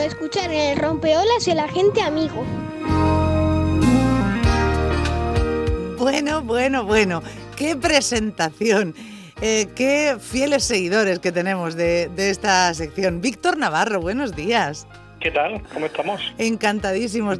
escuchar en el Rompeolas el agente amigo. Bueno, qué presentación, qué fieles seguidores que tenemos de esta sección. Víctor Navarro, buenos días. ¿Qué tal? ¿Cómo estamos? Encantadísimos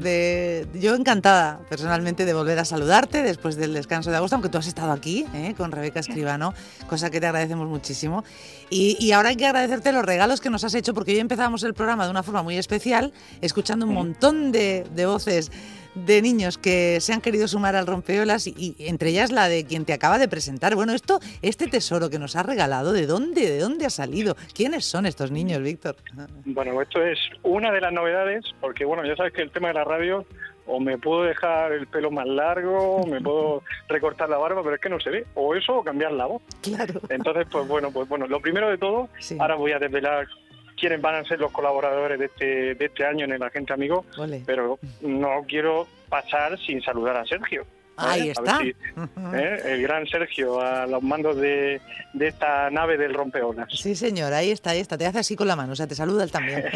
yo encantada personalmente de volver a saludarte después del descanso de agosto, aunque tú has estado aquí con Rebeca Escribano, cosa que te agradecemos muchísimo. Y ahora hay que agradecerte los regalos que nos has hecho, porque hoy empezábamos el programa de una forma muy especial, escuchando un montón de voces de niños que se han querido sumar al Rompeolas y entre ellas la de quien te acaba de presentar. Bueno, este tesoro que nos has regalado, ¿de dónde ha salido? ¿Quiénes son estos niños, Víctor? Bueno, esto es una de las novedades, porque bueno, ya sabes que el tema de la radio, o me puedo dejar el pelo más largo, me puedo recortar la barba, pero es que no se ve, o eso o cambiar la voz. Claro. Entonces, pues bueno, lo primero de todo, sí. Ahora voy a desvelar quiénes van a ser los colaboradores de este año en el Agente Amigo. Olé. Pero no quiero pasar sin saludar a Sergio. Ahí está. A ver si, el gran Sergio a los mandos de esta nave del Rompeolas. Sí, señor, ahí está, te hace así con la mano, o sea, te saluda él también.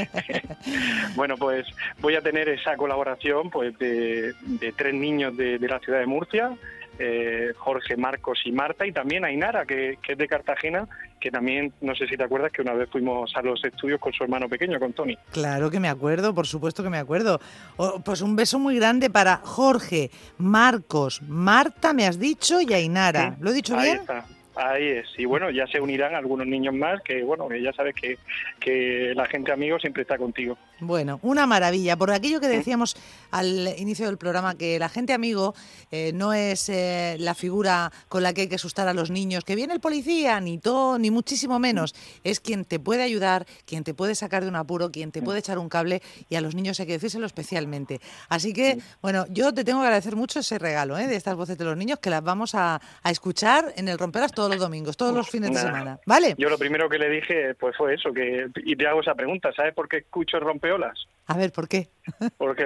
Bueno, pues voy a tener esa colaboración pues de 3 niños de la ciudad de Murcia, Jorge, Marcos y Marta, y también Ainara, que es de Cartagena, que también, no sé si te acuerdas, que una vez fuimos a los estudios con su hermano pequeño, con Tony. Claro que me acuerdo, por supuesto que me acuerdo. Pues un beso muy grande para Jorge, Marcos, Marta, me has dicho, y Ainara. Sí, ¿Lo he dicho bien? Ahí está. Ahí es, y bueno, ya se unirán algunos niños más, que bueno, que ya sabes que el Agente Amigo siempre está contigo. Bueno, una maravilla. Por aquello que decíamos al inicio del programa, que el Agente Amigo no es la figura con la que hay que asustar a los niños, que viene el policía, ni muchísimo menos. Es quien te puede ayudar, quien te puede sacar de un apuro, quien te puede echar un cable, y a los niños hay que decírselo especialmente. Así que, bueno, yo te tengo que agradecer mucho ese regalo de estas voces de los niños, que las vamos a escuchar en el Rompeolas todos los domingos, todos los fines de semana, ¿vale? Yo lo primero que le dije pues fue eso, y te hago esa pregunta, ¿sabes por qué escucho el Rompeolas? A ver, ¿por qué? Porque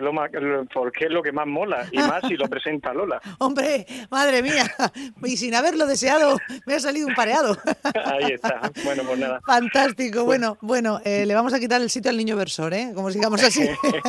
es lo que más mola, y más si lo presenta Lola. ¡Hombre, madre mía! Y sin haberlo deseado, me ha salido un pareado. Ahí está, bueno, pues nada. Fantástico, bueno, le vamos a quitar el sitio al niño versor, como sigamos así.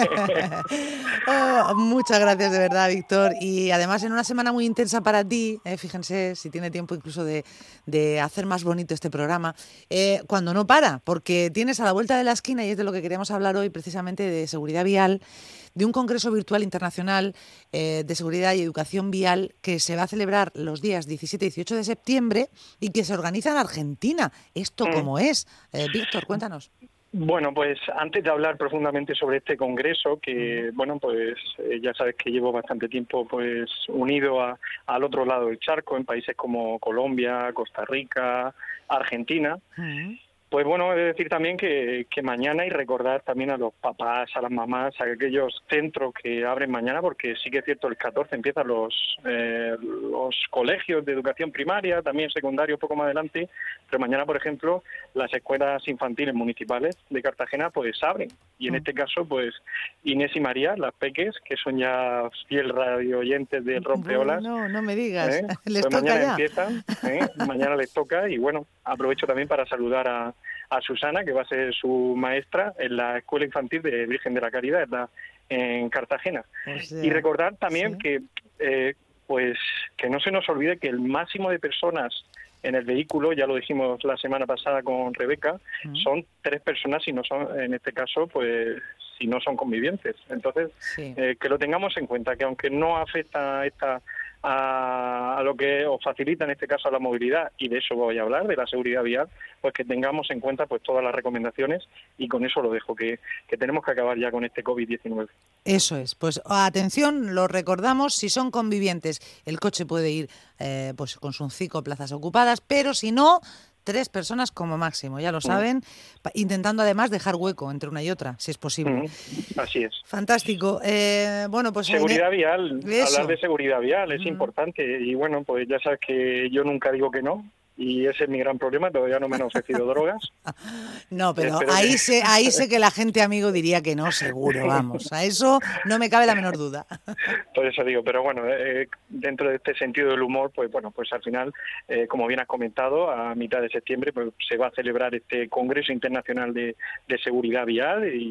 Muchas gracias de verdad, Víctor, y además en una semana muy intensa para ti, fíjense si tiene tiempo incluso de hacer más bonito este programa, cuando no para, porque tienes a la vuelta de la esquina, y es de lo que queríamos hablar hoy precisamente, de seguridad vial, de un congreso virtual internacional de seguridad y educación vial que se va a celebrar los días 17 y 18 de septiembre y que se organiza en Argentina. ¿Esto cómo es? Víctor, cuéntanos. Bueno, pues antes de hablar profundamente sobre este congreso, que bueno, pues ya sabes que llevo bastante tiempo pues unido al otro lado del charco, en países como Colombia, Costa Rica, Argentina. Pues bueno, he de decir también que mañana, y recordar también a los papás, a las mamás, a aquellos centros que abren mañana, porque sí que es cierto, el 14 empiezan los colegios de educación primaria, también secundario un poco más adelante, pero mañana, por ejemplo, las escuelas infantiles municipales de Cartagena pues abren, y en este caso pues Inés y María, las peques, que son ya fiel radio oyentes del Rompeolas. No me digas, les pues toca mañana ya. Empiezan, mañana les toca, y bueno, aprovecho también para saludar a Susana, que va a ser su maestra en la Escuela Infantil de Virgen de la Caridad en Cartagena. O sea, y recordar también que no se nos olvide que el máximo de personas en el vehículo, ya lo dijimos la semana pasada con Rebeca, son 3 personas, si no son, en este caso, pues si no son convivientes. Entonces, que lo tengamos en cuenta, que aunque no afecta a lo que os facilita en este caso a la movilidad, y de eso voy a hablar, de la seguridad vial, pues que tengamos en cuenta pues todas las recomendaciones, y con eso lo dejo, que tenemos que acabar ya con este COVID-19. Eso es, pues atención, lo recordamos, si son convivientes, el coche puede ir pues con sus 5 plazas ocupadas, pero si no, 3 personas como máximo, ya lo saben, intentando además dejar hueco entre una y otra, si es posible. Así es. Fantástico. Bueno, pues seguridad vial, hablar de seguridad vial es importante, y bueno, pues ya sabes que yo nunca digo que no, y ese es mi gran problema, todavía no me han ofrecido drogas. No, pero ahí sé que el Agente Amigo diría que no, seguro, vamos, a eso no me cabe la menor duda. Por eso digo, pero bueno, dentro de este sentido del humor, pues bueno, pues al final, como bien has comentado, a mitad de septiembre pues se va a celebrar este Congreso Internacional de Seguridad Vial, y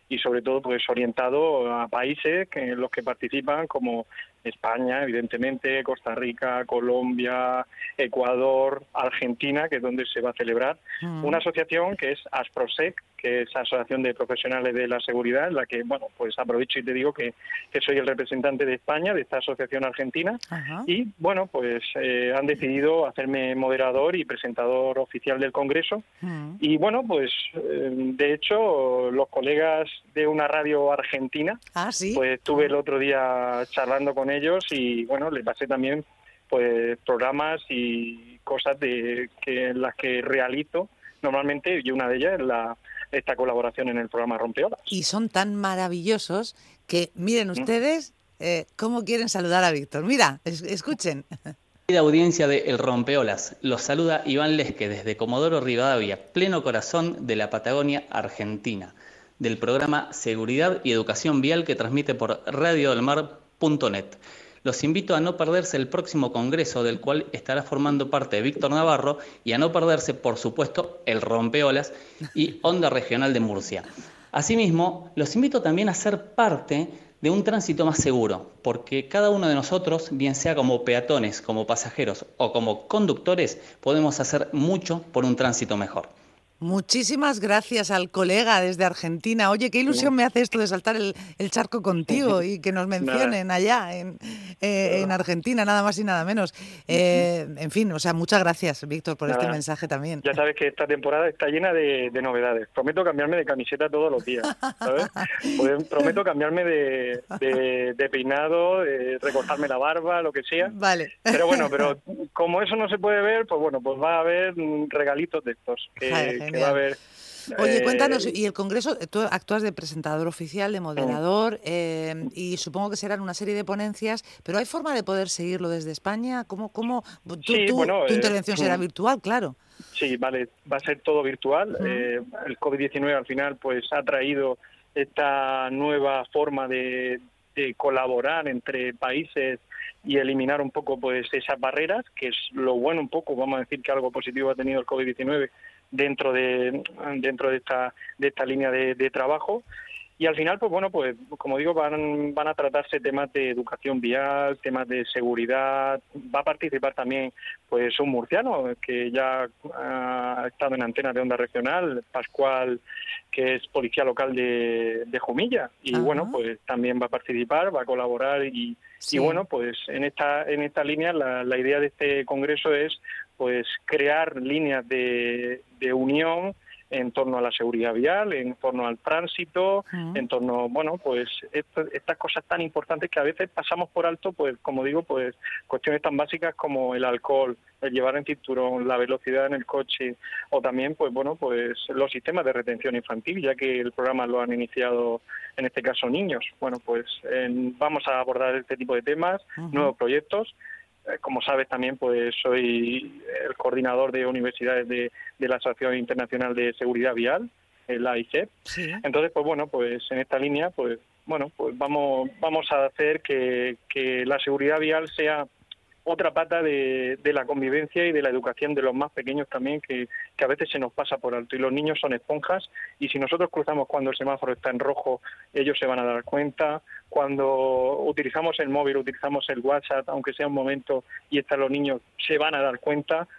y sobre todo pues orientado a países en los que participan como España, evidentemente, Costa Rica, Colombia, Ecuador, Argentina, que es donde se va a celebrar una asociación que es ASPROSEC, que es Asociación de Profesionales de la Seguridad, en la que, bueno, pues aprovecho y te digo que soy el representante de España, de esta asociación argentina. Ajá. Y, bueno, pues han decidido hacerme moderador y presentador oficial del Congreso. Y, bueno, pues, de hecho, los colegas de una radio argentina, ¿sí? Pues estuve el otro día charlando con ellos y, bueno, les pasé también, pues, programas y cosas en las que realizo normalmente, y una de ellas es esta colaboración en el programa Rompeolas. Y son tan maravillosos que, miren ustedes, cómo quieren saludar a Víctor. Mira, escuchen. Querida audiencia de El Rompeolas, los saluda Iván Lesque desde Comodoro Rivadavia, pleno corazón de la Patagonia Argentina, del programa Seguridad y Educación Vial que transmite por radiodelmar.net. Los invito a no perderse el próximo congreso del cual estará formando parte Víctor Navarro y a no perderse, por supuesto, el Rompeolas y Onda Regional de Murcia. Asimismo, los invito también a ser parte de un tránsito más seguro, porque cada uno de nosotros, bien sea como peatones, como pasajeros o como conductores, podemos hacer mucho por un tránsito mejor. Muchísimas gracias al colega desde Argentina. Oye, qué ilusión me hace esto de saltar el charco contigo y que nos mencionen allá en Argentina, nada más y nada menos. En fin, o sea, muchas gracias, Víctor, por este mensaje también. Ya sabes que esta temporada está llena de novedades. Prometo cambiarme de camiseta todos los días, ¿sabes? Prometo cambiarme de peinado, de recortarme la barba, lo que sea. Vale. Pero bueno, como eso no se puede ver, pues bueno, pues va a haber regalitos de estos que va a haber. Oye, cuéntanos, y el Congreso, tú actúas de presentador oficial, de moderador, y supongo que serán una serie de ponencias, pero ¿hay forma de poder seguirlo desde España? ¿Cómo tu intervención será virtual, claro? Sí, vale, va a ser todo virtual. El COVID-19 al final pues ha traído esta nueva forma de colaborar entre países y eliminar un poco pues esas barreras, que es lo bueno un poco, vamos a decir que algo positivo ha tenido el COVID-19 dentro de esta línea de trabajo. Y al final, pues bueno, pues como digo, van a tratarse temas de educación vial, temas de seguridad. Va a participar también pues un murciano que ya ha estado en antena de Onda Regional, Pascual, que es policía local de Jumilla. Y bueno, pues también va a participar, va a colaborar y bueno, pues en esta línea la idea de este congreso es pues crear líneas de unión en torno a la seguridad vial, en torno al tránsito, en torno, bueno, pues estas cosas tan importantes que a veces pasamos por alto, pues como digo, pues cuestiones tan básicas como el alcohol, el llevar en cinturón, la velocidad en el coche, o también, pues bueno, pues los sistemas de retención infantil, ya que el programa lo han iniciado, en este caso, niños. Bueno, pues vamos a abordar este tipo de temas, nuevos proyectos. Como sabes también, pues soy el coordinador de universidades de la Asociación Internacional de Seguridad Vial, la AICEP. Sí. Entonces, pues bueno, pues en esta línea, pues bueno, pues vamos a hacer que la seguridad vial sea otra pata de la convivencia y de la educación de los más pequeños también, que a veces se nos pasa por alto. Y los niños son esponjas, y si nosotros cruzamos cuando el semáforo está en rojo, ellos se van a dar cuenta. Cuando utilizamos el móvil, utilizamos el WhatsApp, aunque sea un momento, y están los niños, se van a dar cuenta.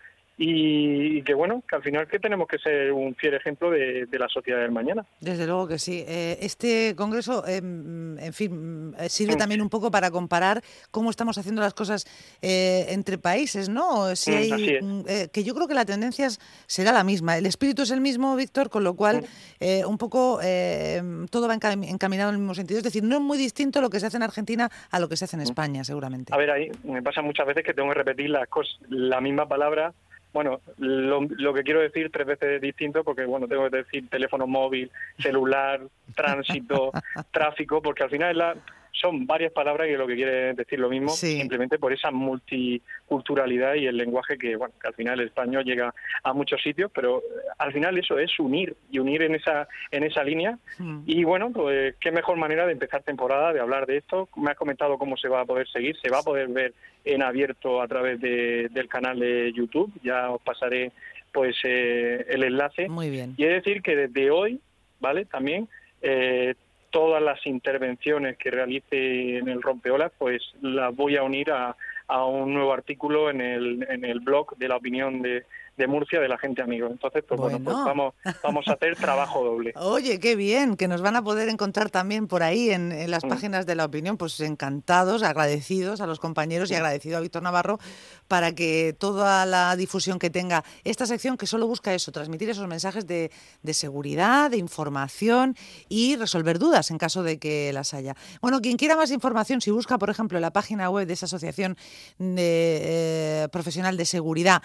Y que bueno, que al final que tenemos que ser un fiel ejemplo de la sociedad del mañana. Desde luego que sí. Este congreso, en fin, sirve también un poco para comparar cómo estamos haciendo las cosas entre países, ¿no? Si hay, que yo creo que la tendencia será la misma. El espíritu es el mismo, Víctor, con lo cual un poco todo va encaminado en el mismo sentido. Es decir, no es muy distinto lo que se hace en Argentina a lo que se hace en España, seguramente. A ver, ahí me pasa muchas veces que tengo que repetir la misma palabra. Bueno, lo que quiero decir 3 veces es distinto porque, bueno, tengo que decir teléfono móvil, celular, tránsito, tráfico, porque al final son varias palabras que lo que quiere decir lo mismo, simplemente por esa multiculturalidad y el lenguaje que, bueno, que al final el español llega a muchos sitios, pero al final eso es unir en esa línea. Y bueno, pues qué mejor manera de empezar temporada, de hablar de esto. Me has comentado cómo se va a poder seguir, se va a poder ver en abierto a través del canal de YouTube, ya os pasaré pues el enlace. Muy bien. Y es decir que desde hoy, ¿vale? También todas las intervenciones que realice en el Rompeolas, pues las voy a unir a un nuevo artículo en el blog de la opinión de Murcia, de la gente amigo. Entonces, pues bueno, pues vamos a hacer trabajo doble. Oye, qué bien, que nos van a poder encontrar también por ahí en las páginas de la opinión, pues encantados, agradecidos a los compañeros y agradecido a Víctor Navarro para que toda la difusión que tenga esta sección, que solo busca eso, transmitir esos mensajes de seguridad, de información y resolver dudas en caso de que las haya. Bueno, quien quiera más información, si busca, por ejemplo, en la página web de esa asociación profesional de seguridad,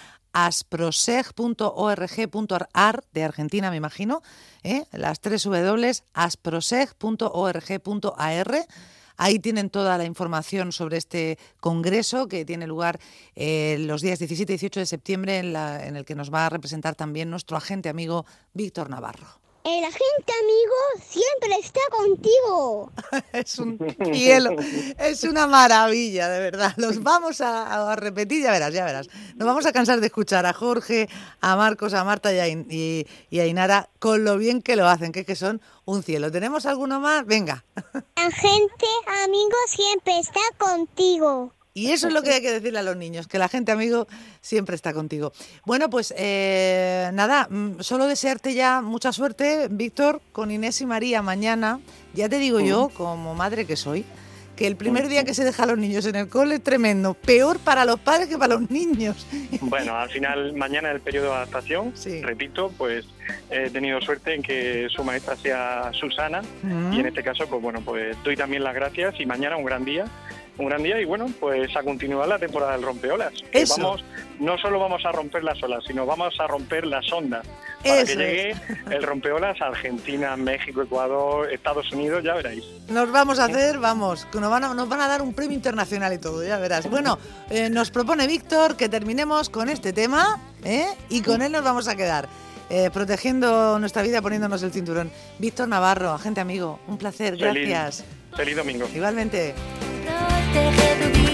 asproseg.org.ar, de Argentina, me imagino, las 3 W, asproseg.org.ar. Ahí tienen toda la información sobre este congreso que tiene lugar los días 17 y 18 de septiembre, en el que nos va a representar también nuestro agente amigo Víctor Navarro. El agente amigo siempre está contigo. Es un cielo, es una maravilla, de verdad. Los vamos a repetir, ya verás. Nos vamos a cansar de escuchar a Jorge, a Marcos, a Marta y a Inara con lo bien que lo hacen, que son un cielo. ¿Tenemos alguno más? Venga. El agente amigo siempre está contigo. Y eso es lo que hay que decirle a los niños, que la gente amigo siempre está contigo. Bueno, pues nada, solo desearte ya mucha suerte, Víctor, con Inés y María mañana. Ya te digo yo, como madre que soy, que el primer día que se deja a los niños en el cole es tremendo. Peor para los padres que para los niños. Bueno, al final, mañana es el periodo de adaptación. Sí. Repito, pues he tenido suerte en que su maestra sea Susana. Y en este caso, pues bueno, pues doy también las gracias y mañana un gran día y bueno, pues a continuar la temporada del Rompeolas. No solo vamos a romper las olas, sino vamos a romper las ondas para que llegue el Rompeolas a Argentina, México, Ecuador, Estados Unidos, ya veréis. Nos vamos a hacer, que nos van a dar un premio internacional y todo, ya verás. Bueno, nos propone Víctor que terminemos con este tema, y con él nos vamos a quedar. Protegiendo nuestra vida, poniéndonos el cinturón. Víctor Navarro, agente amigo, un placer, gracias. Feliz domingo. Igualmente. Protege tu vida.